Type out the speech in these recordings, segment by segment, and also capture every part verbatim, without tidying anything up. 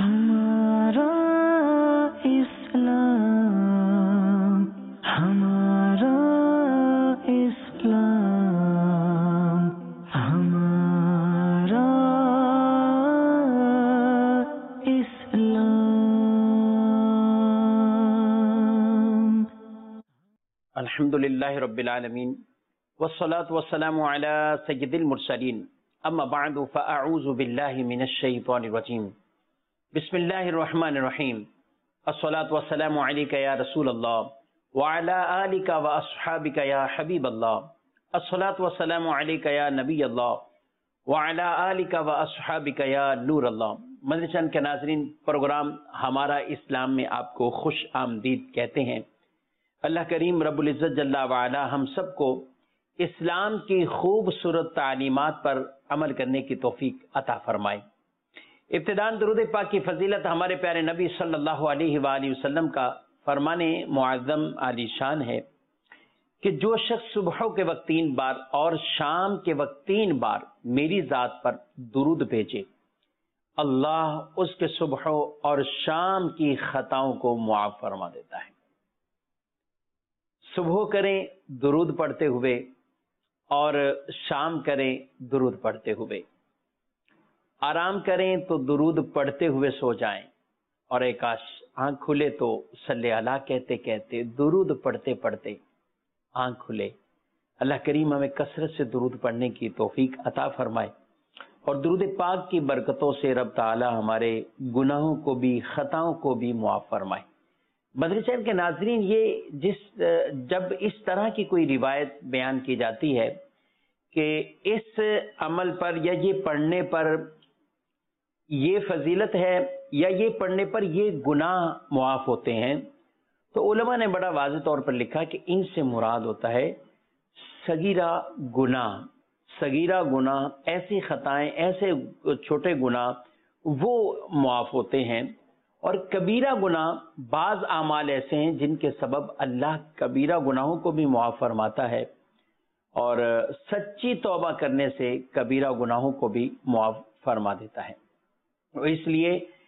ہمارا اسلام ہمارا اسلام ہمارا اسلام۔ الحمد للہ رب العالمین والصلاة والسلام علی سید المرسلین، اما بعد فاعوذ باللہ من الشیطان الرجیم، بسم اللہ الرحمن الرحیم، الصلاة والسلام علیک یا رسول اللہ وعلی آلک واصحابک یا حبیب اللہ، الصلاة والسلام علیک یا نبی اللہ وعلی آلک واصحابک یا نور اللہ۔ مدنی چینل کے ناظرین، پروگرام ہمارا اسلام میں آپ کو خوش آمدید کہتے ہیں۔ اللہ کریم رب العزت جل وعلا ہم سب کو اسلام کی خوبصورت تعلیمات پر عمل کرنے کی توفیق عطا فرمائے۔ ابتداً درود پاک کی فضیلت ہمارے پیارے نبی صلی اللہ علیہ وآلہ وسلم کا فرمان معظم عالی شان ہے کہ جو شخص صبح کے وقت تین بار اور شام کے وقت تین بار میری ذات پر درود بھیجے، اللہ اس کے صبح اور شام کی خطاؤں کو معاف فرما دیتا ہے۔ صبح کریں درود پڑھتے ہوئے اور شام کریں درود پڑھتے ہوئے، آرام کریں تو درود پڑھتے ہوئے سو جائیں، اور ایک آنکھ کھلے تو صلی اللہ کہتے کہتے درود پڑھتے پڑھتے آنکھ کھلے۔ اللہ کریم ہمیں کثرت سے درود پڑھنے کی توفیق عطا فرمائے، اور درود پاک کی برکتوں سے رب تعالی ہمارے گناہوں کو بھی خطاؤں کو بھی معاف فرمائے۔ مدنی چینل کے ناظرین، یہ جس جب اس طرح کی کوئی روایت بیان کی جاتی ہے کہ اس عمل پر یا یہ پڑھنے پر یہ فضیلت ہے یا یہ پڑھنے پر یہ گناہ معاف ہوتے ہیں، تو علماء نے بڑا واضح طور پر لکھا کہ ان سے مراد ہوتا ہے صغیرہ گناہ۔ صغیرہ گناہ، ایسی خطائیں، ایسے چھوٹے گناہ وہ معاف ہوتے ہیں، اور کبیرہ گناہ بعض اعمال ایسے ہیں جن کے سبب اللہ کبیرہ گناہوں کو بھی معاف فرماتا ہے، اور سچی توبہ کرنے سے کبیرہ گناہوں کو بھی معاف فرما دیتا ہے۔ اس لیے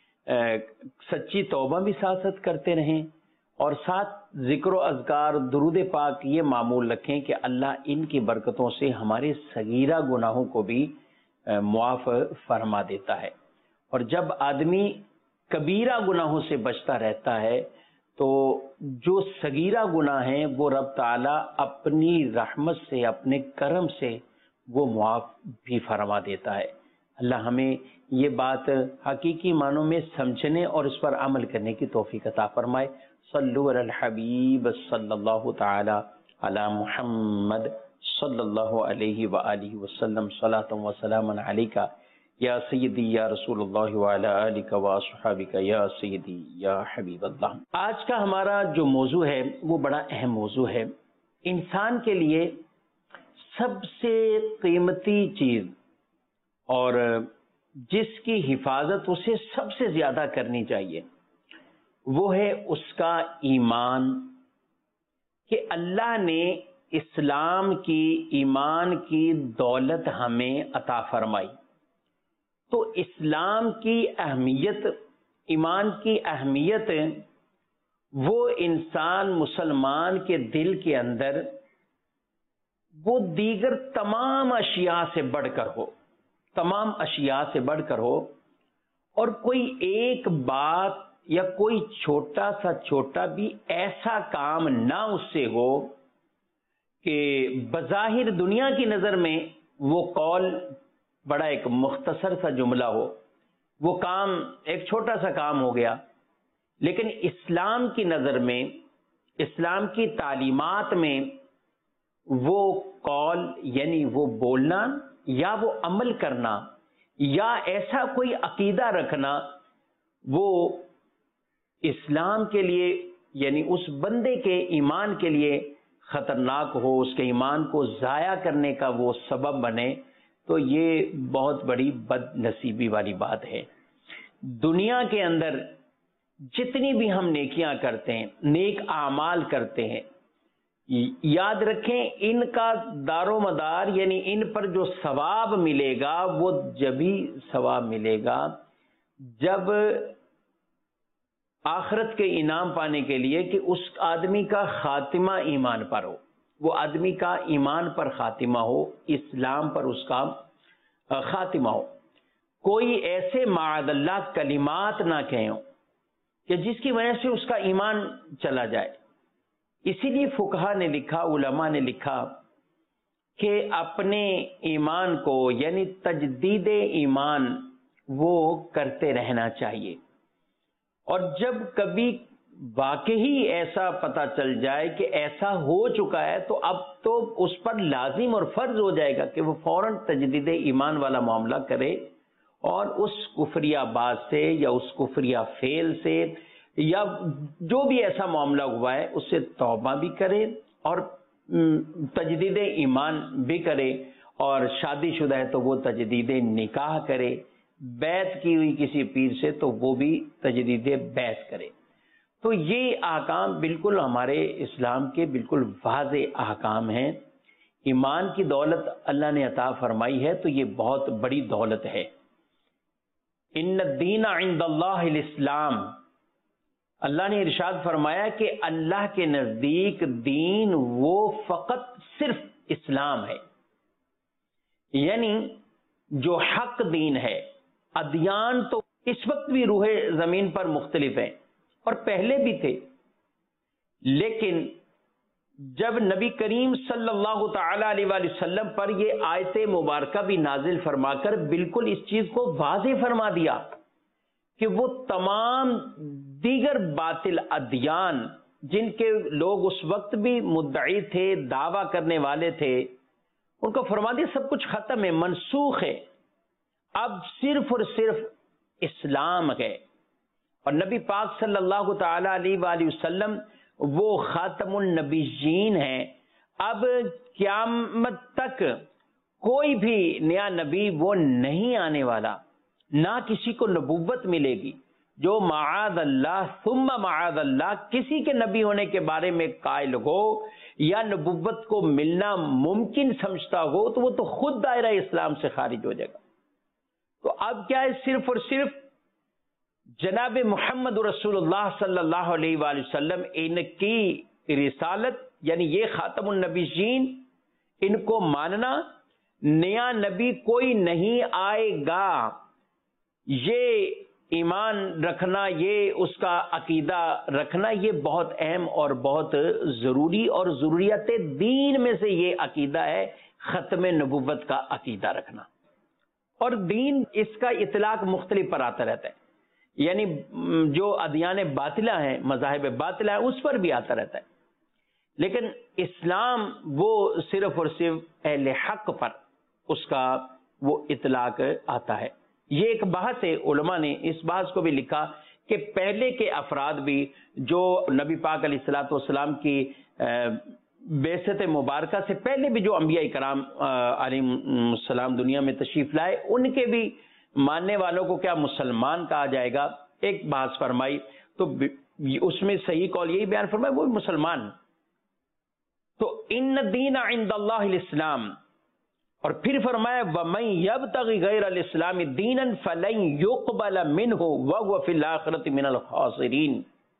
سچی توبہ بھی ساتھ ساتھ کرتے رہیں، اور ساتھ ذکر و اذکار درود پاک یہ معمول رکھیں کہ اللہ ان کی برکتوں سے ہمارے صغیرہ گناہوں کو بھی معاف فرما دیتا ہے۔ اور جب آدمی کبیرہ گناہوں سے بچتا رہتا ہے تو جو صغیرہ گناہ ہیں وہ رب تعالیٰ اپنی رحمت سے، اپنے کرم سے وہ معاف بھی فرما دیتا ہے۔ اللہ ہمیں یہ بات حقیقی معنوں میں سمجھنے اور اس پر عمل کرنے کی توفیق عطا فرمائے۔ صلو علی الحبیب صلی اللہ تعالی علی محمد صلی اللہ علیہ وآلہ وسلم، صلاۃ و سلام علیک یا سیدی یا رسول اللہ وعلی آلک واصحابک یا سیدی یا حبیب اللہ۔ آج کا ہمارا جو موضوع ہے وہ بڑا اہم موضوع ہے۔ انسان کے لیے سب سے قیمتی چیز اور جس کی حفاظت اسے سب سے زیادہ کرنی چاہیے وہ ہے اس کا ایمان، کہ اللہ نے اسلام کی، ایمان کی دولت ہمیں عطا فرمائی۔ تو اسلام کی اہمیت، ایمان کی اہمیت وہ انسان مسلمان کے دل کے اندر وہ دیگر تمام اشیاء سے بڑھ کر ہو، تمام اشیاء سے بڑھ کر ہو، اور کوئی ایک بات یا کوئی چھوٹا سا چھوٹا بھی ایسا کام نہ اس سے ہو کہ بظاہر دنیا کی نظر میں وہ قول بڑا ایک مختصر سا جملہ ہو، وہ کام ایک چھوٹا سا کام ہو گیا، لیکن اسلام کی نظر میں، اسلام کی تعلیمات میں وہ قول یعنی وہ بولنا یا وہ عمل کرنا یا ایسا کوئی عقیدہ رکھنا وہ اسلام کے لیے یعنی اس بندے کے ایمان کے لیے خطرناک ہو، اس کے ایمان کو ضائع کرنے کا وہ سبب بنے، تو یہ بہت بڑی بد نصیبی والی بات ہے۔ دنیا کے اندر جتنی بھی ہم نیکیاں کرتے ہیں، نیک اعمال کرتے ہیں، یاد رکھیں ان کا دار و مدار یعنی ان پر جو ثواب ملے گا وہ جبھی ثواب ملے گا جب آخرت کے انعام پانے کے لیے کہ اس آدمی کا خاتمہ ایمان پر ہو، وہ آدمی کا ایمان پر خاتمہ ہو، اسلام پر اس کا خاتمہ ہو، کوئی ایسے معاذ اللہ کلمات نہ کہیں ہوں کہ جس کی وجہ سے اس کا ایمان چلا جائے۔ اسی لیے فقہا نے لکھا، علماء نے لکھا کہ اپنے ایمان کو یعنی تجدید ایمان وہ کرتے رہنا چاہیے، اور جب کبھی واقعی ایسا پتہ چل جائے کہ ایسا ہو چکا ہے تو اب تو اس پر لازم اور فرض ہو جائے گا کہ وہ فوراً تجدید ایمان والا معاملہ کرے، اور اس کفریہ بات سے یا اس کفریہ فعل سے یا جو بھی ایسا معاملہ ہوا ہے اس سے توبہ بھی کرے اور تجدید ایمان بھی کرے، اور شادی شدہ ہے تو وہ تجدید نکاح کرے، بیعت کی ہوئی کسی پیر سے تو وہ بھی تجدید بیعت کرے۔ تو یہ احکام بالکل ہمارے اسلام کے بالکل واضح احکام ہیں۔ ایمان کی دولت اللہ نے عطا فرمائی ہے تو یہ بہت بڑی دولت ہے۔ ان الدین عند اللہ الاسلام، اللہ نے ارشاد فرمایا کہ اللہ کے نزدیک دین وہ فقط صرف اسلام ہے، یعنی جو حق دین ہے۔ ادیان تو اس وقت بھی روح زمین پر مختلف ہیں اور پہلے بھی تھے، لیکن جب نبی کریم صلی اللہ تعالی علیہ وآلہ وسلم پر یہ آیت مبارکہ بھی نازل فرما کر بالکل اس چیز کو واضح فرما دیا کہ وہ تمام دیگر باطل ادیان جن کے لوگ اس وقت بھی مدعی تھے، دعویٰ کرنے والے تھے، ان کو فرما دیا سب کچھ ختم ہے، منسوخ ہے، اب صرف اور صرف اسلام ہے۔ اور نبی پاک صلی اللہ تعالی علیہ وآلہ وسلم وہ خاتم النبیین ہیں۔ اب قیامت تک کوئی بھی نیا نبی وہ نہیں آنے والا، نہ کسی کو نبوت ملے گی۔ جو معاذ اللہ ثم معاذ اللہ کسی کے نبی ہونے کے بارے میں قائل ہو یا نبوت کو ملنا ممکن سمجھتا ہو تو وہ تو خود دائرہ اسلام سے خارج ہو جائے گا۔ تو اب کیا ہے، صرف اور صرف جناب محمد رسول اللہ صلی اللہ علیہ وآلہ وسلم ان کی رسالت یعنی یہ خاتم النبیین ان کو ماننا، نیا نبی کوئی نہیں آئے گا یہ ایمان رکھنا، یہ اس کا عقیدہ رکھنا، یہ بہت اہم اور بہت ضروری اور ضروریات دین میں سے یہ عقیدہ ہے، ختم نبوت کا عقیدہ رکھنا۔ اور دین اس کا اطلاق مختلف پر آتا رہتا ہے، یعنی جو ادیان باطلہ ہیں، مذاہب باطلہ ہیں، اس پر بھی آتا رہتا ہے، لیکن اسلام وہ صرف اور صرف اہل حق پر اس کا وہ اطلاق آتا ہے۔ یہ ایک بحث ہے، علماء نے اس بحث کو بھی لکھا کہ پہلے کے افراد بھی جو نبی پاک علیہ الصلوۃ والسلام کی بعثت مبارکہ سے پہلے بھی جو انبیاء کرام علیہم السلام دنیا میں تشریف لائے، ان کے بھی ماننے والوں کو کیا مسلمان کہا جائے گا؟ ایک بحث فرمائی تو اس میں صحیح قول یہی بیان فرمایا وہ مسلمان۔ تو ان الدین عند اللہ الاسلام، اور پھر فرمایا وَمَن يَبْتَغِ غَيْرَ الْإِسْلَامِ دِينًا فَلَن يُقْبَلَ مِنْهُ وَهُوَ فِي الْآخِرَةِ مِنَ الْخَاسِرِينَ۔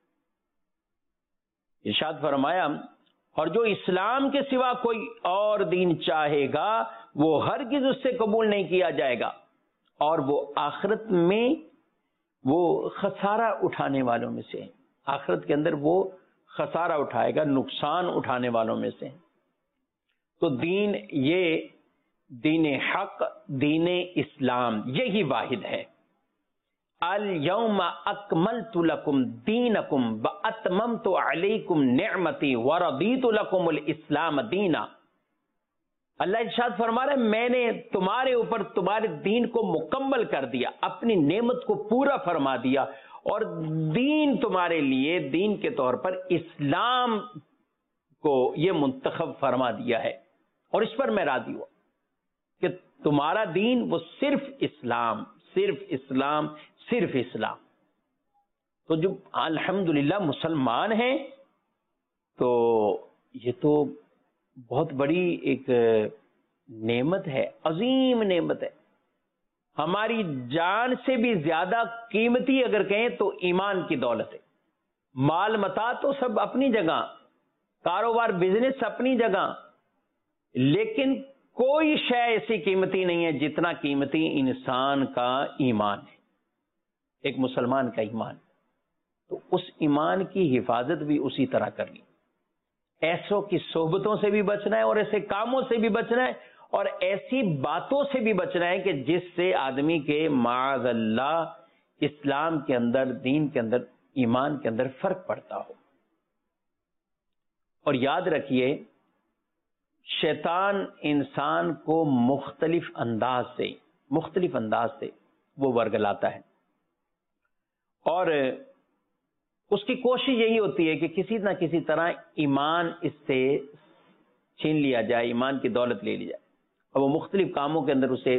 ارشاد فرمایا اور جو اسلام کے سوا کوئی اور دین چاہے گا وہ ہرگز اس سے قبول نہیں کیا جائے گا، اور وہ آخرت میں وہ خسارہ اٹھانے والوں میں سے، آخرت کے اندر وہ خسارہ اٹھائے گا، نقصان اٹھانے والوں میں سے۔ تو دین یہ دین حق، دین اسلام یہی واحد ہے۔ الیوم اکملت لکم دینکم واتممت علیکم نعمتی ورضیت لکم الاسلام دینا۔ اللہ ارشاد فرما رہا ہے میں نے تمہارے اوپر تمہارے دین کو مکمل کر دیا، اپنی نعمت کو پورا فرما دیا، اور دین تمہارے لیے دین کے طور پر اسلام کو یہ منتخب فرما دیا ہے، اور اس پر میں راضی ہوا کہ تمہارا دین وہ صرف اسلام، صرف اسلام، صرف اسلام۔ تو جو الحمدللہ مسلمان ہیں تو یہ تو بہت بڑی ایک نعمت ہے، عظیم نعمت ہے، ہماری جان سے بھی زیادہ قیمتی اگر کہیں تو ایمان کی دولت ہے۔ مال متا تو سب اپنی جگہ، کاروبار بزنس اپنی جگہ، لیکن کوئی شے ایسی قیمتی نہیں ہے جتنا قیمتی انسان کا ایمان ہے، ایک مسلمان کا ایمان۔ تو اس ایمان کی حفاظت بھی اسی طرح کرنی، ایسوں کی صحبتوں سے بھی بچنا ہے اور ایسے کاموں سے بھی بچنا ہے اور ایسی باتوں سے بھی بچنا ہے کہ جس سے آدمی کے معاذ اللہ اسلام کے اندر، دین کے اندر، ایمان کے اندر فرق پڑتا ہو۔ اور یاد رکھیے، شیطان انسان کو مختلف انداز سے مختلف انداز سے وہ ورگلاتا ہے، اور اس کی کوشش یہی ہوتی ہے کہ کسی نہ کسی طرح ایمان اس سے چھین لیا جائے، ایمان کی دولت لے لی جائے، اور وہ مختلف کاموں کے اندر اسے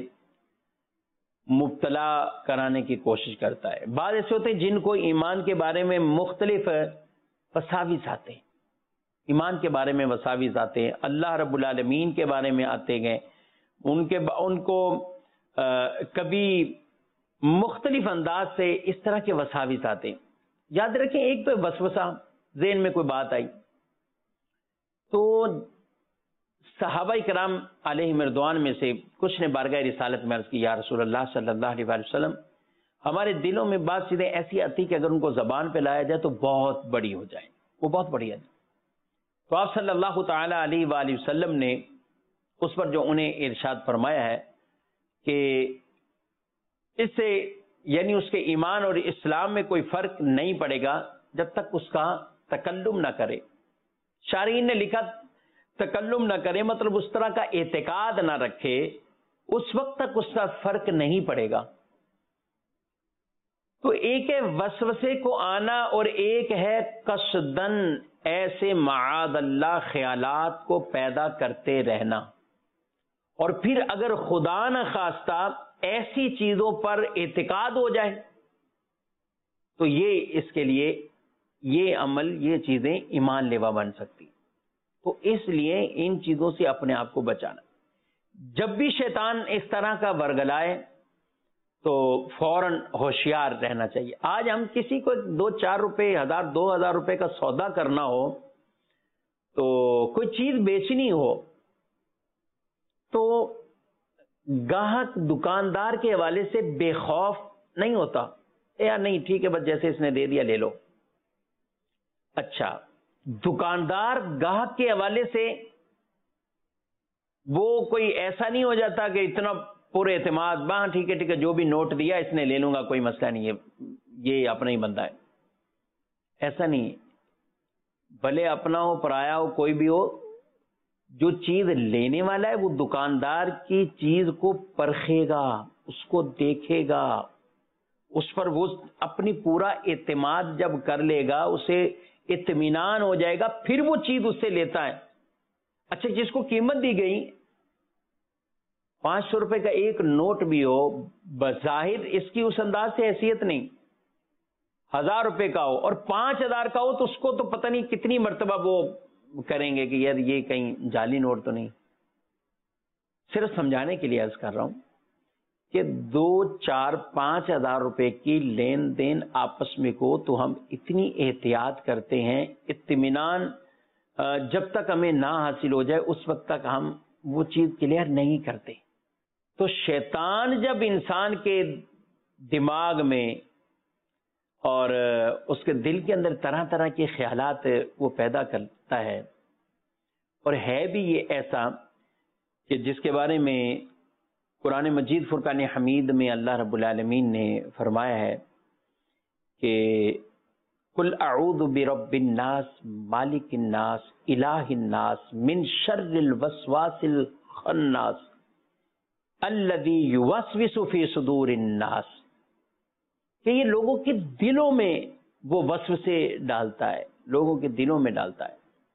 مبتلا کرانے کی کوشش کرتا ہے۔ بعض ایسے ہوتے ہیں جن کو ایمان کے بارے میں مختلف وساوس آتے ہیں، ایمان کے بارے میں وساوس آتے ہیں، اللہ رب العالمین کے بارے میں آتے گئے، ان کے ان کو آ, کبھی مختلف انداز سے اس طرح کے وساوس آتے ہیں۔ یاد رکھیں، ایک تو وسوسہ، ذہن میں کوئی بات آئی تو صحابہ کرام علیہ مردوان میں سے کچھ نے بارگاہ رسالت میں عرض کی، یا رسول اللہ صلی اللہ علیہ وآلہ وسلم، ہمارے دلوں میں بات چیزیں ایسی آتی کہ اگر ان کو زبان پہ لایا جائے تو بہت بڑی ہو جائے، وہ بہت بڑی ہے۔ تو آپ صلی اللہ تعالی علیہ وآلہ وسلم نے اس پر جو انہیں ارشاد فرمایا ہے کہ اس سے یعنی اس کے ایمان اور اسلام میں کوئی فرق نہیں پڑے گا جب تک اس کا تکلم نہ کرے۔ شارحین نے لکھا تکلم نہ کرے مطلب اس طرح کا اعتقاد نہ رکھے، اس وقت تک اس کا فرق نہیں پڑے گا۔ تو ایک ہے وسوسے کو آنا اور ایک ہے قصدن ایسے معاذ اللہ خیالات کو پیدا کرتے رہنا، اور پھر اگر خدا نہ خواستہ ایسی چیزوں پر اعتقاد ہو جائے تو یہ اس کے لیے یہ عمل، یہ چیزیں ایمان لیوا بن سکتی۔ تو اس لیے ان چیزوں سے اپنے آپ کو بچانا۔ جب بھی شیطان اس طرح کا ورگلائے تو فوراً ہوشیار رہنا چاہیے۔ آج ہم کسی کو دو چار روپے، ہزار دو ہزار روپے کا سودا کرنا ہو، تو کوئی چیز بیچنی ہو، تو گاہک دکاندار کے حوالے سے بے خوف نہیں ہوتا، یا نہیں ٹھیک ہے بس جیسے اس نے دے دیا لے لو۔ اچھا، دکاندار گاہک کے حوالے سے وہ کوئی ایسا نہیں ہو جاتا کہ اتنا پورے اعتماد، ہاں ٹھیک ہے ٹھیک ہے جو بھی نوٹ دیا اس نے لے لوں گا، کوئی مسئلہ نہیں ہے، یہ اپنا ہی بندہ ہے۔ ایسا نہیں، بھلے اپنا ہو پرایا ہو کوئی بھی ہو، جو چیز لینے والا ہے وہ دکاندار کی چیز کو پرکھے گا، اس کو دیکھے گا، اس پر وہ اپنی پورا اعتماد جب کر لے گا، اسے اطمینان ہو جائے گا، پھر وہ چیز اس سے لیتا ہے۔ اچھا، جس کو قیمت دی گئی پانچ سو روپے کا ایک نوٹ بھی ہو، بظاہر اس کی اس انداز سے حیثیت نہیں، ہزار روپے کا ہو اور پانچ ہزار کا ہو تو اس کو تو پتہ نہیں کتنی مرتبہ وہ کریں گے کہ یار یہ کہیں جعلی نوٹ تو نہیں۔ صرف سمجھانے کے لیے عرض کر رہا ہوں کہ دو چار پانچ ہزار روپے کی لین دین آپس میں کو تو ہم اتنی احتیاط کرتے ہیں، اطمینان جب تک ہمیں نہ حاصل ہو جائے اس وقت تک ہم وہ چیز کلیئر نہیں کرتے۔ تو شیطان جب انسان کے دماغ میں اور اس کے دل کے اندر طرح طرح کے خیالات وہ پیدا کرتا ہے، اور ہے بھی یہ ایسا کہ جس کے بارے میں قرآن مجید فرقان حمید میں اللہ رب العالمین نے فرمایا ہے کہ قل اعوذ برب الناس مالک الناس الہ الناس من شر الوسواس الخناس الذی یوسوس فی صدور الناس، کہ یہ لوگوں کے دلوں میں وہ وسوسے ڈالتا ہے، لوگوں کے دلوں میں ڈالتا ہے۔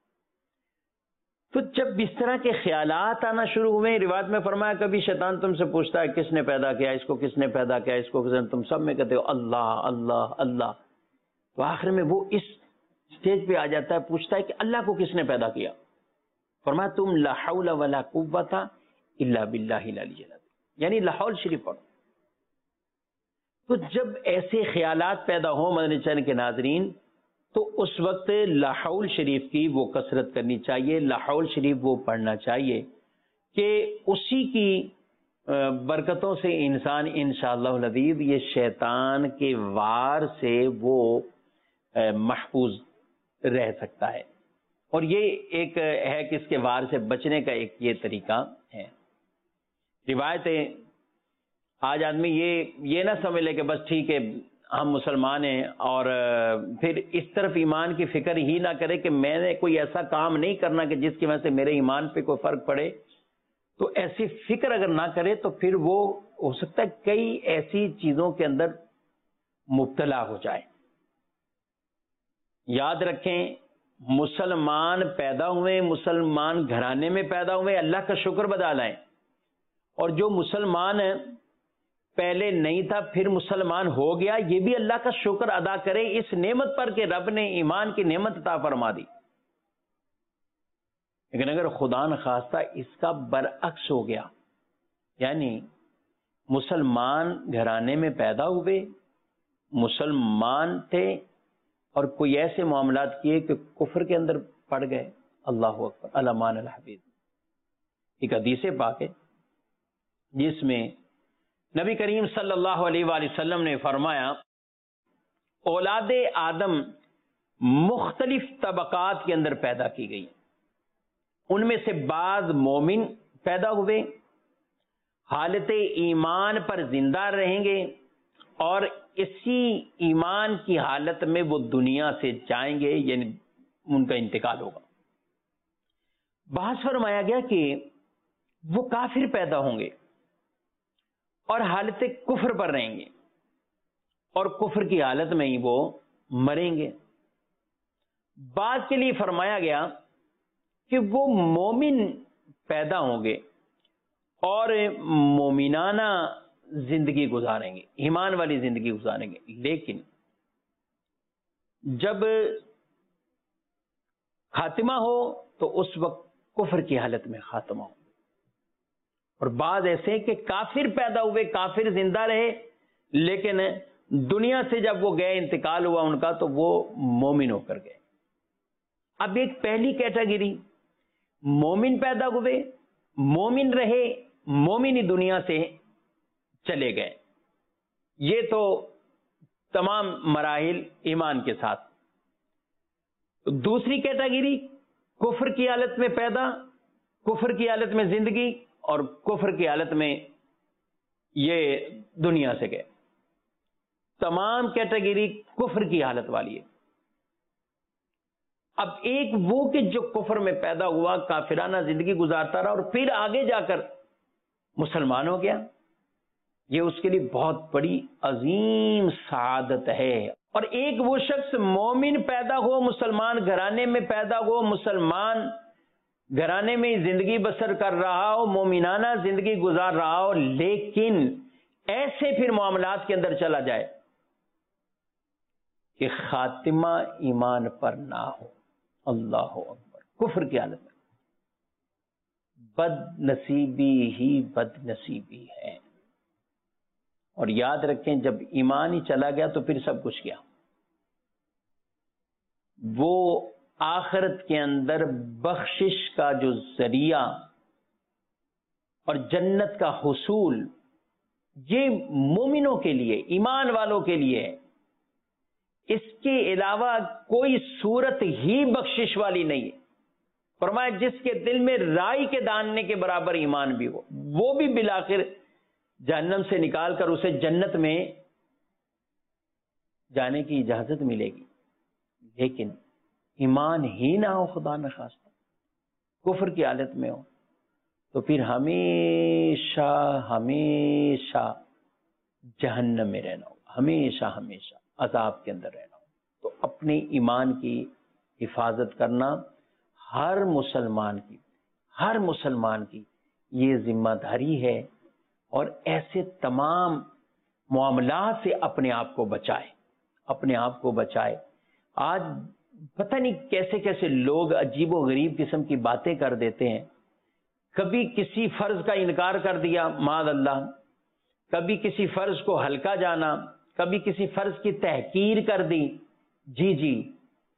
تو جب اس طرح کے خیالات آنا شروع ہوئے، روایت میں فرمایا کبھی شیطان تم سے پوچھتا ہے کس نے پیدا کیا، اس کو کس نے پیدا کیا، اس کو کس نے، تم سب میں کہتے ہو اللہ اللہ اللہ، تو آخر میں وہ اس سٹیج پہ آ جاتا ہے، پوچھتا ہے کہ اللہ کو کس نے پیدا کیا؟ فرمایا تم لا حول ولا قوت الا باللہ العلی العظیم، یعنی لاحول شریف پڑھو۔ تو جب ایسے خیالات پیدا ہوں مدنی چینل کے ناظرین، تو اس وقت لا حول شریف کی وہ کثرت کرنی چاہیے، لا حول شریف وہ پڑھنا چاہیے کہ اسی کی برکتوں سے انسان انشاءاللہ العزیز یہ شیطان کے وار سے وہ محفوظ رہ سکتا ہے. اور یہ ایک ہے کہ اس کے وار سے بچنے کا ایک یہ طریقہ ہے. روایتیں آج آدمی یہ یہ نہ سمجھ لے کہ بس ٹھیک ہے ہم مسلمان ہیں اور پھر اس طرف ایمان کی فکر ہی نہ کرے کہ میں نے کوئی ایسا کام نہیں کرنا کہ جس کی وجہ سے میرے ایمان پہ کوئی فرق پڑے. تو ایسی فکر اگر نہ کرے تو پھر وہ ہو سکتا ہے کئی ایسی چیزوں کے اندر مبتلا ہو جائے. یاد رکھیں مسلمان پیدا ہوئے، مسلمان گھرانے میں پیدا ہوئے، اللہ کا شکر بدا لائیں. اور جو مسلمان پہلے نہیں تھا پھر مسلمان ہو گیا، یہ بھی اللہ کا شکر ادا کرے اس نعمت پر کہ رب نے ایمان کی نعمت عطا فرما دی. لیکن اگر خدا نخواستہ اس کا برعکس ہو گیا، یعنی مسلمان گھرانے میں پیدا ہوئے، مسلمان تھے اور کوئی ایسے معاملات کیے کہ کفر کے اندر پڑ گئے، اللہ اکبر الامان الحبیب. ایک حدیث پاک ہے جس میں نبی کریم صلی اللہ علیہ وآلہ وسلم نے فرمایا اولاد آدم مختلف طبقات کے اندر پیدا کی گئی، ان میں سے بعض مومن پیدا ہوئے، حالت ایمان پر زندہ رہیں گے اور اسی ایمان کی حالت میں وہ دنیا سے جائیں گے، یعنی ان کا انتقال ہوگا. بحث فرمایا گیا کہ وہ کافر پیدا ہوں گے اور حالت کفر پر رہیں گے اور کفر کی حالت میں ہی وہ مریں گے. بعض کے لیے فرمایا گیا کہ وہ مومن پیدا ہوں گے اور مومنانہ زندگی گزاریں گے، ایمان والی زندگی گزاریں گے، لیکن جب خاتمہ ہو تو اس وقت کفر کی حالت میں خاتمہ ہو. اور بعض ایسے کہ کافر پیدا ہوئے، کافر زندہ رہے، لیکن دنیا سے جب وہ گئے، انتقال ہوا ان کا، تو وہ مومن ہو کر گئے. اب ایک پہلی کیٹیگری مومن پیدا ہوئے، مومن رہے، مومن ہی دنیا سے چلے گئے، یہ تو تمام مراحل ایمان کے ساتھ. دوسری کیٹیگری کفر کی حالت میں پیدا، کفر کی حالت میں زندگی اور کفر کی حالت میں یہ دنیا سے گئے. تمام کیٹیگری کفر کی حالت والی ہے. اب ایک وہ کہ جو کفر میں پیدا ہوا، کافرانہ زندگی گزارتا رہا اور پھر آگے جا کر مسلمان ہو گیا، یہ اس کے لیے بہت بڑی عظیم سعادت ہے. اور ایک وہ شخص مومن پیدا ہو، مسلمان گھرانے میں پیدا ہو، مسلمان گھرانے میں زندگی بسر کر رہا ہو، مومنانہ زندگی گزار رہا ہو، لیکن ایسے پھر معاملات کے اندر چلا جائے کہ خاتمہ ایمان پر نہ ہو، اللہ اکبر، کفر کی حالت میں، بد نصیبی ہی بد نصیبی ہے. اور یاد رکھیں جب ایمان ہی چلا گیا تو پھر سب کچھ گیا. وہ آخرت کے اندر بخشش کا جو ذریعہ اور جنت کا حصول یہ مومنوں کے لیے، ایمان والوں کے لیے ہے. اس کے علاوہ کوئی صورت ہی بخشش والی نہیں ہے. فرمایا جس کے دل میں رائی کے دانے کے برابر ایمان بھی ہو، وہ بھی بالآخر جہنم سے نکال کر اسے جنت میں جانے کی اجازت ملے گی. لیکن ایمان ہی نہ ہو، خدا نخواستہ کفر کی حالت میں ہو، تو پھر ہمیشہ ہمیشہ جہنم میں رہنا ہو، ہمیشہ ہمیشہ عذاب کے اندر رہنا ہو. تو اپنے ایمان کی حفاظت کرنا ہر مسلمان کی ہر مسلمان کی یہ ذمہ داری ہے. اور ایسے تمام معاملات سے اپنے آپ کو بچائے، اپنے آپ کو بچائے. آج پتہ نہیں کیسے کیسے لوگ عجیب و غریب قسم کی باتیں کر دیتے ہیں. کبھی کسی فرض کا انکار کر دیا معاذ اللہ، کبھی کسی فرض کو ہلکا جانا، کبھی کسی فرض کی تحقیر کر دی. جی جی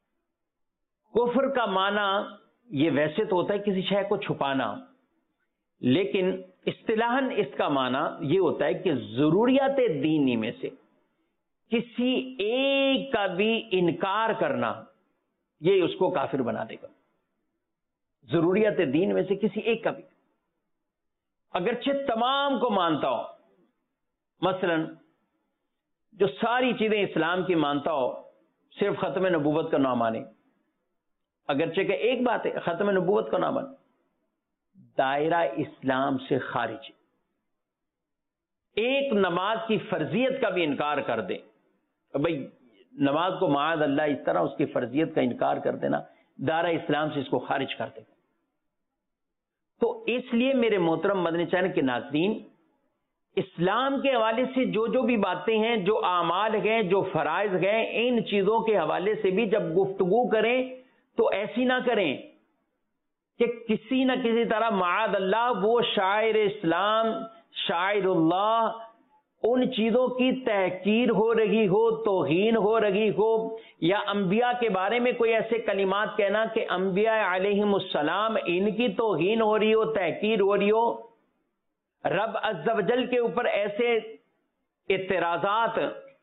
کفر کا معنی یہ ویسے تو ہوتا ہے کسی شے کو چھپانا، لیکن اصطلاحاً اس کا معنی یہ ہوتا ہے کہ ضروریات دینی میں سے کسی ایک کا بھی انکار کرنا، یہ اس کو کافر بنا دے گا۔ ضروریات دین میں سے کسی ایک کا بھی، اگرچہ تمام کو مانتا ہو، مثلا جو ساری چیزیں اسلام کی مانتا ہو، صرف ختم نبوت کا نہ مانے، اگرچہ کہ ایک بات ہے ختم نبوت کا نہ مانے، دائرہ اسلام سے خارج، ایک نماز کی فرضیت کا بھی انکار کر دے، بھائی نماز کو معاذ اللہ اس طرح اس کی فرضیت کا انکار کر دینا دائرہ اسلام سے اس کو خارج کر دے گا۔ تو اس لیے میرے محترم مدنی چینل کے ناظرین، اسلام کے حوالے سے جو جو بھی باتیں ہیں، جو اعمال ہیں، جو فرائض ہیں، ان چیزوں کے حوالے سے بھی جب گفتگو کریں تو ایسی نہ کریں کہ کسی نہ کسی طرح معاذ اللہ وہ شاعر اسلام، شاعر اللہ، ان چیزوں کی تحقیر ہو رہی ہو، توہین ہو رہی ہو، یا انبیاء کے بارے میں کوئی ایسے کلمات کہنا کہ انبیاء علیہم السلام ان کی توہین ہو رہی ہو، تحقیر ہو رہی ہو، رب عز و جل کے اوپر ایسے اعتراضات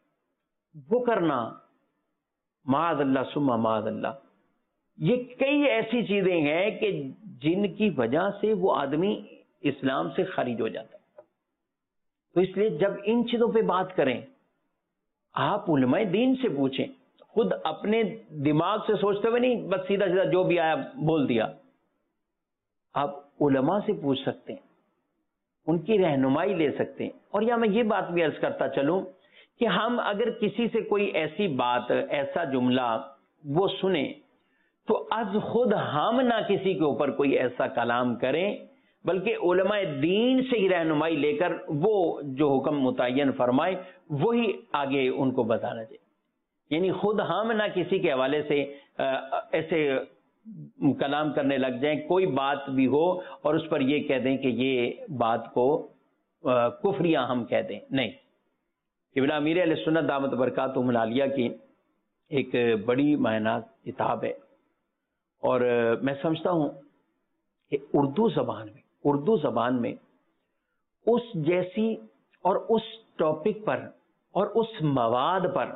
وہ کرنا، معاذ اللہ ثم معاذ اللہ، یہ کئی ایسی چیزیں ہیں کہ جن کی وجہ سے وہ آدمی اسلام سے خارج ہو جاتا ہے۔ تو اس لیے جب ان چیزوں پہ بات کریں، آپ علماء دین سے پوچھیں، خود اپنے دماغ سے سوچتے ہوئے نہیں بس سیدھا سیدھا جو بھی آیا بول دیا، آپ علماء سے پوچھ سکتے ہیں، ان کی رہنمائی لے سکتے ہیں۔ اور یا میں یہ بات بھی عرض کرتا چلوں کہ ہم اگر کسی سے کوئی ایسی بات، ایسا جملہ وہ سنیں تو از خود ہم نہ کسی کے اوپر کوئی ایسا کلام کریں، بلکہ علماء دین سے ہی رہنمائی لے کر وہ جو حکم متعین فرمائے وہی آگے ان کو بتانا چاہیے۔ یعنی خود ہم نہ کسی کے حوالے سے ایسے کلام کرنے لگ جائیں، کوئی بات بھی ہو اور اس پر یہ کہہ دیں کہ یہ بات کو کفریہ ہم کہہ دیں، نہیں۔ قبلہ امیر اہل سنت دامت برکاتہم العالیہ کی ایک بڑی معنی کتاب ہے، اور میں سمجھتا ہوں کہ اردو زبان میں اردو زبان میں اس جیسی اور اس ٹاپک پر اور اس مواد پر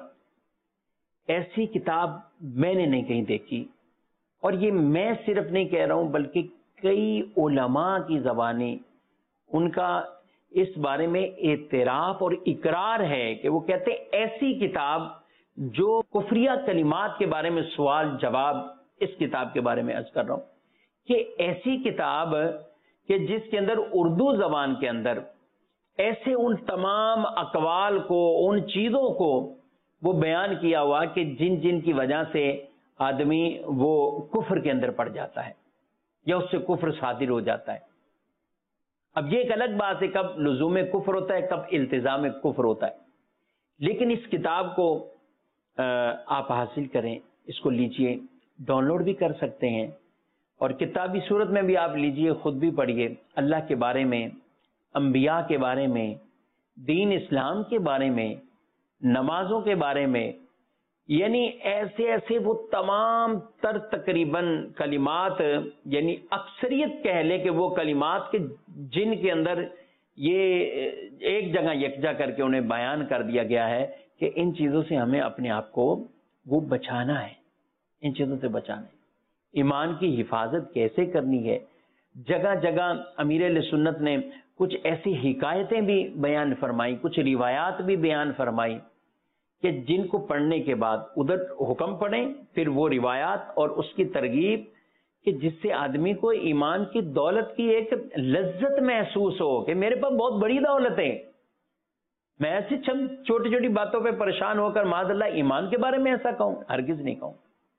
ایسی کتاب میں نے نہیں کہیں دیکھی، اور یہ میں صرف نہیں کہہ رہا ہوں بلکہ کئی علماء کی زبانیں ان کا اس بارے میں اعتراف اور اقرار ہے کہ وہ کہتے ہیں ایسی کتاب جو کفریہ کلمات کے بارے میں سوال جواب، اس کتاب کے بارے میں عرض کر رہا ہوں کہ ایسی کتاب کہ جس کے اندر اردو زبان کے اندر ایسے ان تمام اقوال کو، ان چیزوں کو وہ بیان کیا ہوا کہ جن جن کی وجہ سے آدمی وہ کفر کے اندر پڑ جاتا ہے یا اس سے کفر صادر ہو جاتا ہے۔ اب یہ ایک الگ بات ہے کب لزوم کفر ہوتا ہے، کب التزام کفر ہوتا ہے، لیکن اس کتاب کو آپ حاصل کریں، اس کو لیجئے، ڈاؤن لوڈ بھی کر سکتے ہیں، اور کتابی صورت میں بھی آپ لیجئے، خود بھی پڑھیے، اللہ کے بارے میں، انبیاء کے بارے میں، دین اسلام کے بارے میں، نمازوں کے بارے میں، یعنی ایسے ایسے وہ تمام تر تقریباً کلمات، یعنی اکثریت کہہ لے کہ وہ کلمات کے جن کے اندر یہ ایک جگہ یکجا کر کے انہیں بیان کر دیا گیا ہے کہ ان چیزوں سے ہمیں اپنے آپ کو وہ بچانا ہے، ان چیزوں سے بچانا ہے، ایمان کی حفاظت کیسے کرنی ہے۔ جگہ جگہ امیر اہل سنت نے کچھ ایسی حکایتیں بھی بیان فرمائی، کچھ روایات بھی بیان فرمائی کہ جن کو پڑھنے کے بعد ادھر حکم پڑھیں، پھر وہ روایات اور اس کی ترغیب کہ جس سے آدمی کو ایمان کی دولت کی ایک لذت محسوس ہو کہ میرے پاس بہت بڑی دولت ہے، میں ایسی چند چھوٹی چھوٹی باتوں پہ پریشان ہو کر معاذ اللہ ایمان کے بارے میں ایسا کہوں، ہرگز نہیں کہوں۔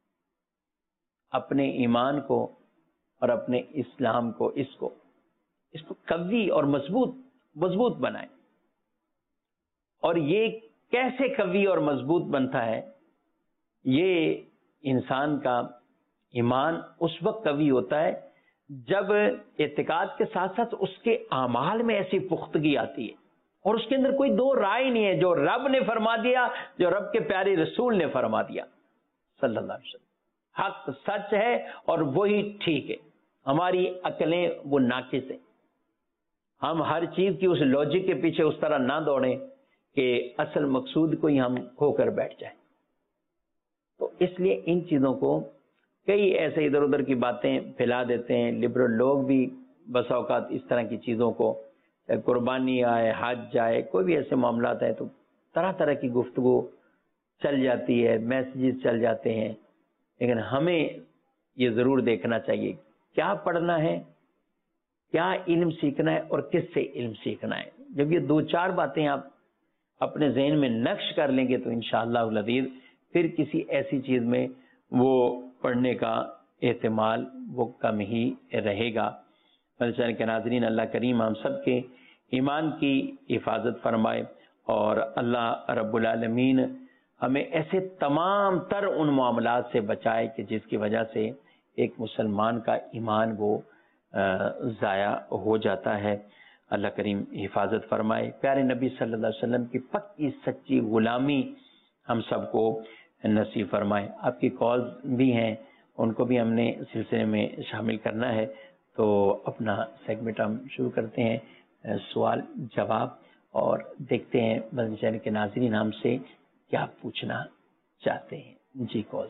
اپنے ایمان کو اور اپنے اسلام کو اس کو اس کو قوی اور مضبوط مضبوط بنائیں۔ اور یہ کیسے قوی اور مضبوط بنتا ہے؟ یہ انسان کا ایمان اس وقت قوی ہوتا ہے جب اعتقاد کے ساتھ ساتھ اس کے اعمال میں ایسی پختگی آتی ہے اور اس کے اندر کوئی دو رائے نہیں ہے، جو رب نے فرما دیا، جو رب کے پیارے رسول نے فرما دیا صلی اللہ علیہ وسلم۔ حق سچ ہے اور وہی ٹھیک ہے. ہماری عقلیں وہ ناقص ہیں. ہم ہر چیز کی اس لاجک کے پیچھے اس طرح نہ دوڑیں کہ اصل مقصود کو ہی ہم کھو کر بیٹھ جائیں. تو اس لیے ان چیزوں کو کئی ایسے ادھر ادھر کی باتیں پھیلا دیتے ہیں. لبرل لوگ بھی بسا اوقات اس طرح کی چیزوں کو، قربانی آئے، حج جائے، کوئی بھی ایسے معاملات ہیں تو طرح طرح کی گفتگو چل جاتی ہے، میسیجز چل جاتے ہیں. لیکن ہمیں یہ ضرور دیکھنا چاہیے کیا پڑھنا ہے، کیا علم سیکھنا ہے اور کس سے علم سیکھنا ہے. جب یہ دو چار باتیں آپ اپنے ذہن میں نقش کر لیں گے تو انشاءاللہ العزیز پھر کسی ایسی چیز میں وہ پڑھنے کا احتمال وہ کم ہی رہے گا. مدرسہ کے ناظرین، اللہ کریم ہم سب کے ایمان کی حفاظت فرمائے اور اللہ رب العالمین ہمیں ایسے تمام تر ان معاملات سے بچائے کہ جس کی وجہ سے ایک مسلمان کا ایمان وہ ضائع ہو جاتا ہے. اللہ کریم حفاظت فرمائے. پیارے نبی صلی اللہ علیہ وسلم کی پکی سچی غلامی ہم سب کو نصیب فرمائے. آپ کی کالز بھی ہیں، ان کو بھی ہم نے سلسلے میں شامل کرنا ہے. تو اپنا سیگمنٹ ہم شروع کرتے ہیں، سوال جواب، اور دیکھتے ہیں مدنی کے ناظرین ہم سے کیا پوچھنا چاہتے ہیں. جی کال.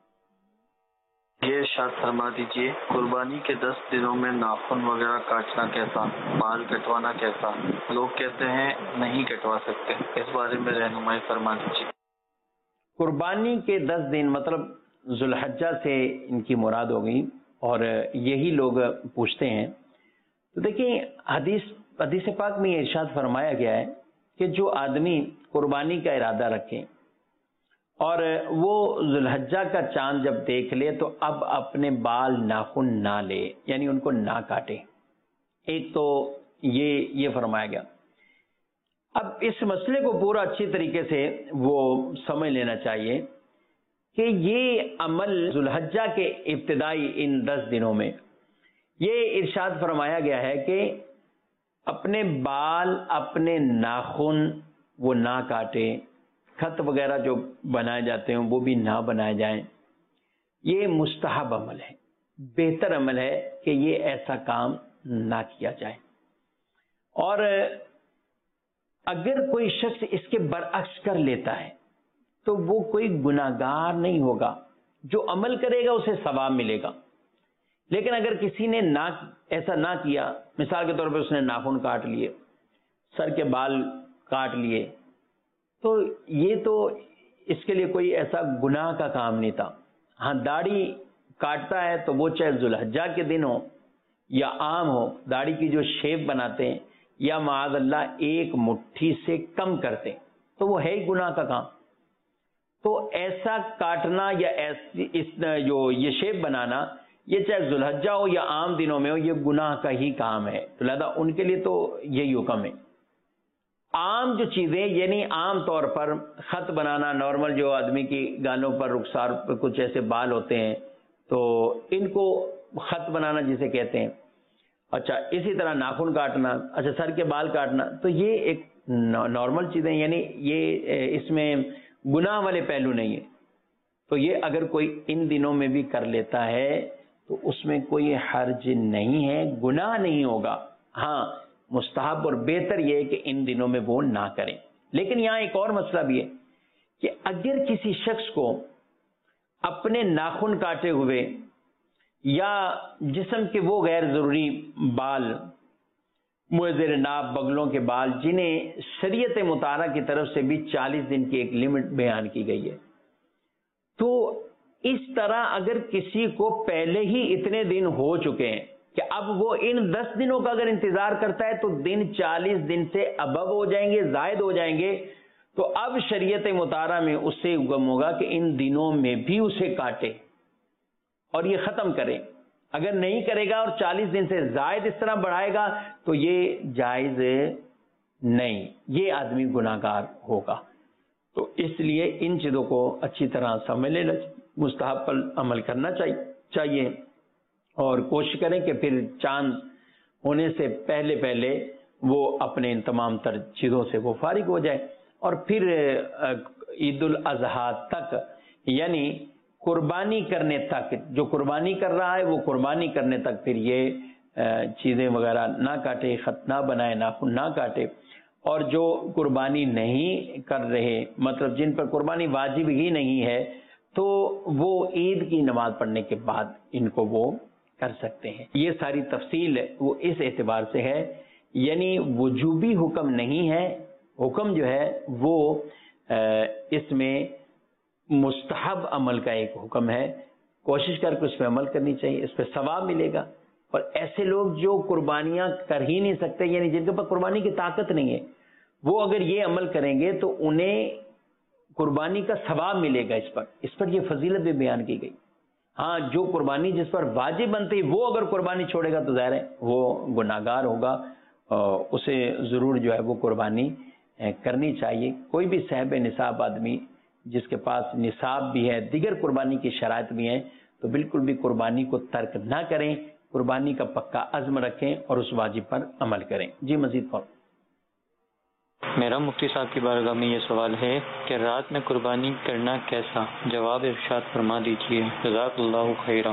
یہ ارشاد فرما دیجیے، قربانی کے دس دنوں میں ناخن وغیرہ کاٹنا کیسا، بال کٹوانا کیسا؟ لوگ کہتے ہیں نہیں کٹوا سکتے، اس بارے میں رہنمائی فرما دیجیے. قربانی کے دس دن مطلب ذوالحجہ سے ان کی مراد ہو گئی اور یہی لوگ پوچھتے ہیں. تو دیکھیں حدیث حدیث پاک میں یہ ارشاد فرمایا گیا ہے کہ جو آدمی قربانی کا ارادہ رکھے اور وہ ذوالحجہ کا چاند جب دیکھ لے تو اب اپنے بال ناخن نہ لے، یعنی ان کو نہ کاٹے. ایک تو یہ یہ فرمایا گیا. اب اس مسئلے کو پورا اچھی طریقے سے وہ سمجھ لینا چاہیے کہ یہ عمل ذوالحجہ کے ابتدائی ان دس دنوں میں یہ ارشاد فرمایا گیا ہے کہ اپنے بال اپنے ناخن وہ نہ کاٹے، خط وغیرہ جو بنائے جاتے ہیں وہ بھی نہ بنائے جائیں. یہ مستحب عمل ہے، بہتر عمل ہے کہ یہ ایسا کام نہ کیا جائے. اور اگر کوئی شخص اس کے برعکس کر لیتا ہے تو وہ کوئی گناہگار نہیں ہوگا، جو عمل کرے گا اسے ثواب ملے گا. لیکن اگر کسی نے نہ ایسا نہ کیا، مثال کے طور پہ اس نے ناخن کاٹ لیے، سر کے بال کاٹ لیے، تو یہ تو اس کے لیے کوئی ایسا گناہ کا کام نہیں تھا. ہاں داڑھی کاٹتا ہے تو وہ چاہے ذوالحجہ کے دن ہو یا عام ہو، داڑھی کی جو شیپ بناتے ہیں یا معاذ اللہ ایک مٹھی سے کم کرتے ہیں تو وہ ہے ہی گناہ کا کام. تو ایسا کاٹنا یا ایسی اس جو یہ شیپ بنانا، یہ چاہے ذوالحجہ ہو یا عام دنوں میں ہو، یہ گناہ کا ہی کام ہے. تو لہذا ان کے لیے تو یہی حکم ہے. عام جو چیزیں یعنی عام طور پر خط بنانا، نارمل جو آدمی کی گالوں پر رخسار پر کچھ ایسے بال ہوتے ہیں تو ان کو خط بنانا جسے کہتے ہیں. اچھا اسی طرح ناخن کاٹنا، اچھا سر کے بال کاٹنا، تو یہ ایک نارمل چیزیں، یعنی یہ اس میں گناہ والے پہلو نہیں ہے. تو یہ اگر کوئی ان دنوں میں بھی کر لیتا ہے تو اس میں کوئی حرج نہیں ہے، گناہ نہیں ہوگا. ہاں مستحب اور بہتر یہ ہے کہ ان دنوں میں وہ نہ کریں. لیکن یہاں ایک اور مسئلہ بھی ہے کہ اگر کسی شخص کو اپنے ناخن کاٹے ہوئے یا جسم کے وہ غیر ضروری بال، زیر ناف بغلوں کے بال، جنہیں شریعت مطالعہ کی طرف سے بھی چالیس دن کی ایک لمٹ بیان کی گئی ہے، تو اس طرح اگر کسی کو پہلے ہی اتنے دن ہو چکے ہیں کہ اب وہ ان دس دنوں کا اگر انتظار کرتا ہے تو دن چالیس دن سے ابو ہو جائیں گے، زائد ہو جائیں گے، تو اب شریعت مطالعہ میں اس سے حکم ہوگا کہ ان دنوں میں بھی اسے کاٹے اور یہ ختم کرے. اگر نہیں کرے گا اور چالیس دن سے زائد اس طرح بڑھائے گا تو یہ جائز نہیں، یہ آدمی گناہ گار ہوگا. تو اس لیے ان چیزوں کو اچھی طرح سمجھ لینا، مستحب پر عمل کرنا چاہیے اور کوشش کریں کہ پھر چاند ہونے سے پہلے پہلے وہ اپنے ان تمام تر چیزوں سے وہ فارغ ہو جائے. اور پھر عید الاضحیٰ تک، یعنی قربانی کرنے تک، جو قربانی کر رہا ہے وہ قربانی کرنے تک پھر یہ چیزیں وغیرہ نہ کاٹے، خط نہ بنائے، ناخن نہ کاٹے. اور جو قربانی نہیں کر رہے، مطلب جن پر قربانی واجب ہی نہیں ہے، تو وہ عید کی نماز پڑھنے کے بعد ان کو وہ کر سکتے ہیں. یہ ساری تفصیل وہ اس اعتبار سے ہے، یعنی وجوبی حکم نہیں ہے، حکم جو ہے وہ اس میں مستحب عمل کا ایک حکم ہے. کوشش کر کے اس پہ عمل کرنی چاہیے، اس پہ ثواب ملے گا. اور ایسے لوگ جو قربانیاں کر ہی نہیں سکتے، یعنی جن کے پاس قربانی کی طاقت نہیں ہے، وہ اگر یہ عمل کریں گے تو انہیں قربانی کا ثواب ملے گا. اس پر اس پر یہ فضیلت بھی بیان کی گئی. ہاں، جو قربانی جس پر واجب بنتی وہ اگر قربانی چھوڑے گا تو ظاہر ہے وہ گناہگار ہوگا، اسے ضرور جو ہے وہ قربانی کرنی چاہیے. کوئی بھی صاحب نصاب آدمی جس کے پاس نصاب بھی ہے، دیگر قربانی کی شرائط بھی ہیں، تو بالکل بھی قربانی کو ترک نہ کریں، قربانی کا پکا عزم رکھیں اور اس واجب پر عمل کریں. جی مزید فرمائیں. میرا مفتی صاحب کی بارگاہ میں یہ سوال ہے کہ رات میں قربانی کرنا کیسا؟ جواب ارشاد فرما دیجیے، جزاک اللہ خیرا.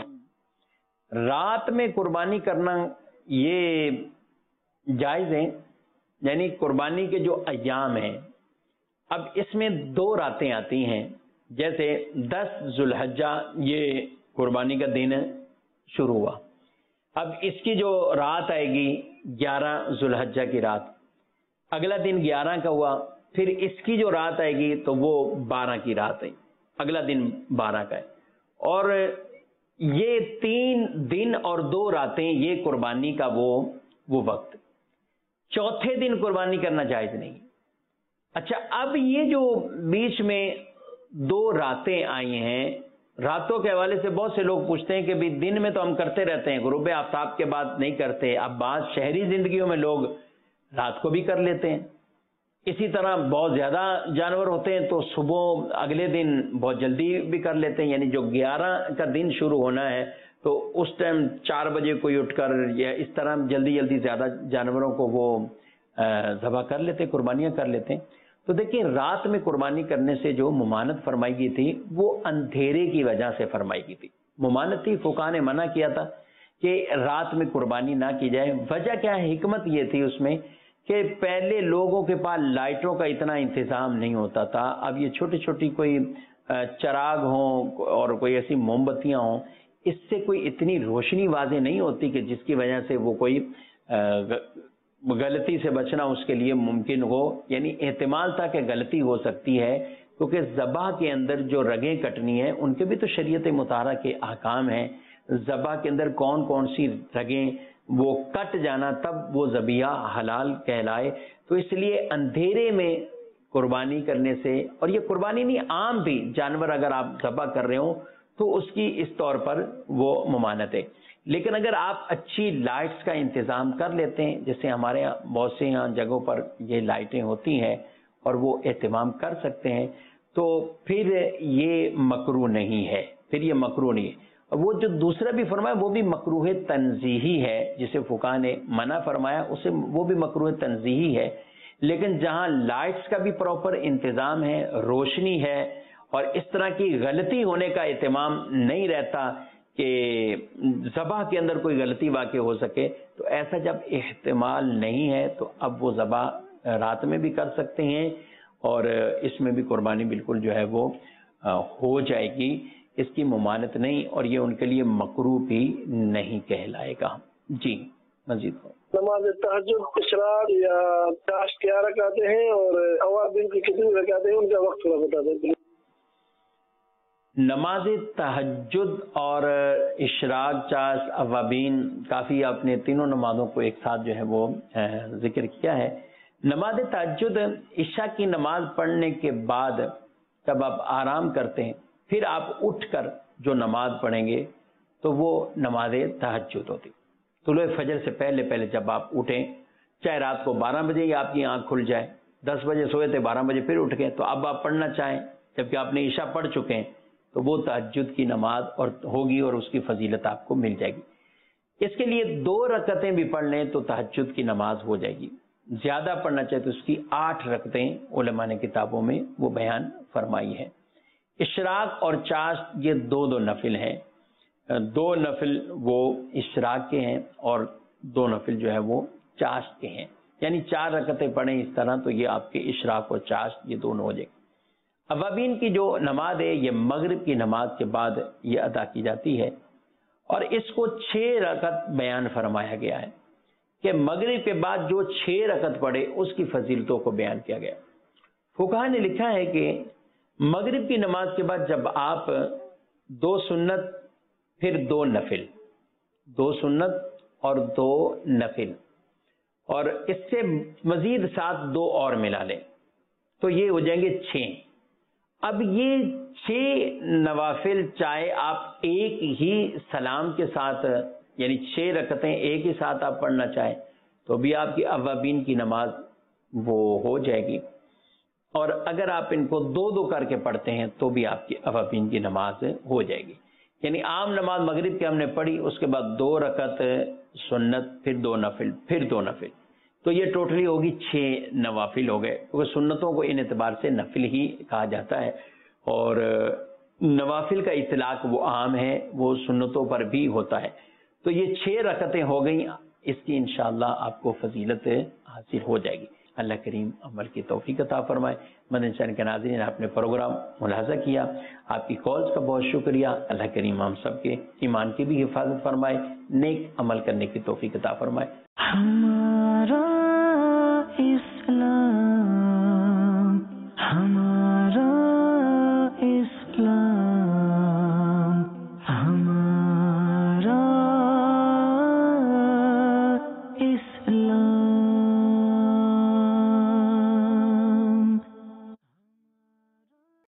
رات میں قربانی کرنا یہ جائز ہے، یعنی قربانی کے جو ایام ہیں، اب اس میں دو راتیں آتی ہیں. جیسے دس ذو الحجہ یہ قربانی کا دن شروع ہوا، اب اس کی جو رات آئے گی گیارہ ذو الحجہ کی رات، اگلا دن گیارہ کا ہوا، پھر اس کی جو رات آئے گی تو وہ بارہ کی رات ہے، اگلا دن بارہ کا ہے. اور یہ تین دن اور دو راتیں یہ قربانی کا وہ وہ وقت. چوتھے دن قربانی کرنا جائز نہیں. اچھا، اب یہ جو بیچ میں دو راتیں آئی ہیں، راتوں کے حوالے سے بہت سے لوگ پوچھتے ہیں کہ بھی دن میں تو ہم کرتے رہتے ہیں، غروب آفتاب کے بعد نہیں کرتے. اب بعض شہری زندگیوں میں لوگ رات کو بھی کر لیتے ہیں. اسی طرح بہت زیادہ جانور ہوتے ہیں تو صبح اگلے دن بہت جلدی بھی کر لیتے ہیں، یعنی جو گیارہ کا دن شروع ہونا ہے تو اس ٹائم چار بجے کوئی اٹھ کر یا اس طرح جلدی جلدی زیادہ جانوروں کو وہ ذبح کر لیتے، قربانیاں کر لیتے ہیں. تو دیکھیں، رات میں قربانی کرنے سے جو ممانت فرمائی گئی تھی وہ اندھیرے کی وجہ سے فرمائی گئی تھی. ممانت تھی، فقہا نے منع کیا تھا کہ رات میں قربانی نہ کی جائے. وجہ کیا ہے؟ حکمت یہ تھی اس میں کہ پہلے لوگوں کے پاس لائٹوں کا اتنا انتظام نہیں ہوتا تھا. اب یہ چھوٹی چھوٹی کوئی چراغ ہوں اور کوئی ایسی موم بتیاں ہوں، اس سے کوئی اتنی روشنی واضح نہیں ہوتی کہ جس کی وجہ سے وہ کوئی غلطی سے بچنا اس کے لیے ممکن ہو. یعنی احتمال تھا کہ غلطی ہو سکتی ہے، کیونکہ ذبح کے اندر جو رگیں کٹنی ہیں ان کے بھی تو شریعت مطہرہ کے احکام ہیں. ذبح کے اندر کون کون سی رگیں وہ کٹ جانا تب وہ ذبیحہ حلال کہلائے. تو اس لیے اندھیرے میں قربانی کرنے سے، اور یہ قربانی نہیں، عام بھی جانور اگر آپ ذبح کر رہے ہوں تو اس کی اس طور پر وہ ممانت ہے. لیکن اگر آپ اچھی لائٹس کا انتظام کر لیتے ہیں، جیسے ہمارے یہاں بہت سے یہاں جگہوں پر یہ لائٹیں ہوتی ہیں اور وہ اہتمام کر سکتے ہیں، تو پھر یہ مکروہ نہیں ہے، پھر یہ مکروہ نہیں ہے. اور وہ جو دوسرا بھی فرمایا وہ بھی مکروہ تنزیہی ہے، جسے فقہا نے منع فرمایا اسے وہ بھی مکروہ تنزیہی ہے. لیکن جہاں لائٹس کا بھی پراپر انتظام ہے، روشنی ہے، اور اس طرح کی غلطی ہونے کا اہتمام نہیں رہتا کہ ذبح کے اندر کوئی غلطی واقع ہو سکے، تو ایسا جب احتمال نہیں ہے تو اب وہ ذبح رات میں بھی کر سکتے ہیں اور اس میں بھی قربانی بالکل جو ہے وہ ہو جائے گی. اس کی ممانت نہیں، اور یہ ان کے لیے مکروہ بھی نہیں کہلائے گا. جی مزید ہو. نماز تہجد اشراق یا چاشت کیا رکعتیں ہیں اور اوابین کی کتنی رکعتیں ہیں، ان کا وقت تھوڑا بتا دیں. نماز تہجد اور اشراق، چاشت، اوابین، کافی آپ نے تینوں نمازوں کو ایک ساتھ جو ہے وہ ذکر کیا ہے. نماز تہجد عشاء کی نماز پڑھنے کے بعد جب آپ آرام کرتے ہیں پھر آپ اٹھ کر جو نماز پڑھیں گے تو وہ نماز تہجد ہوتی. طلوع فجر سے پہلے پہلے جب آپ اٹھیں، چاہے رات کو بارہ بجے ہی آپ کی آنکھ کھل جائے، دس بجے سوئے تھے بارہ بجے پھر اٹھ گئے، تو اب آپ پڑھنا چاہیں جبکہ آپ نے عشاء پڑھ چکے ہیں تو وہ تہجد کی نماز اور ہوگی اور اس کی فضیلت آپ کو مل جائے گی. اس کے لیے دو رکعتیں بھی پڑھ لیں تو تہجد کی نماز ہو جائے گی. زیادہ پڑھنا چاہے تو اس کی آٹھ رکعتیں علماء نے کتابوں میں وہ بیان فرمائی ہے. اشراق اور چاشت یہ دو دو نفل ہیں، دو نفل وہ اشراق کے ہیں اور دو نفل جو ہے وہ چاشت کے ہیں، یعنی چار رکعتیں پڑھیں اس طرح تو یہ آپ کے اشراق اور چاشت یہ دونوں ہو جائیں۔ اوابین کی جو نماز ہے یہ مغرب کی نماز کے بعد یہ ادا کی جاتی ہے، اور اس کو چھ رکعت بیان فرمایا گیا ہے کہ مغرب کے بعد جو چھ رکعت پڑھے اس کی فضیلتوں کو بیان کیا گیا۔ فقہا نے لکھا ہے کہ مغرب کی نماز کے بعد جب آپ دو سنت پھر دو نفل، دو سنت اور دو نفل، اور اس سے مزید ساتھ دو اور ملا لیں تو یہ ہو جائیں گے چھ۔ اب یہ چھ نوافل چاہے آپ ایک ہی سلام کے ساتھ، یعنی چھ رکعتیں ایک ہی ساتھ آپ پڑھنا چاہیں تو بھی آپ کی اوابین کی نماز وہ ہو جائے گی، اور اگر آپ ان کو دو دو کر کے پڑھتے ہیں تو بھی آپ کی اوابین کی نماز ہو جائے گی۔ یعنی عام نماز مغرب کی ہم نے پڑھی، اس کے بعد دو رکعت سنت پھر دو نفل پھر دو نفل، تو یہ ٹوٹلی ہوگی چھ نوافل ہو گئے، کیونکہ سنتوں کو ان اعتبار سے نفل ہی کہا جاتا ہے، اور نوافل کا اطلاق وہ عام ہے، وہ سنتوں پر بھی ہوتا ہے۔ تو یہ چھ رکعتیں ہو گئیں، اس کی انشاءاللہ آپ کو فضیلت حاصل ہو جائے گی۔ اللہ کریم عمل کی توفیق عطا فرمائے۔ مدنی چینل کے ناظرین، آپ نے پروگرام ملاحظہ کیا، آپ کی کالز کا بہت شکریہ۔ اللہ کریم ہم سب کے ایمان کی بھی حفاظت فرمائے، نیک عمل کرنے کی توفیق عطا فرمائے۔ ہمارا اسلام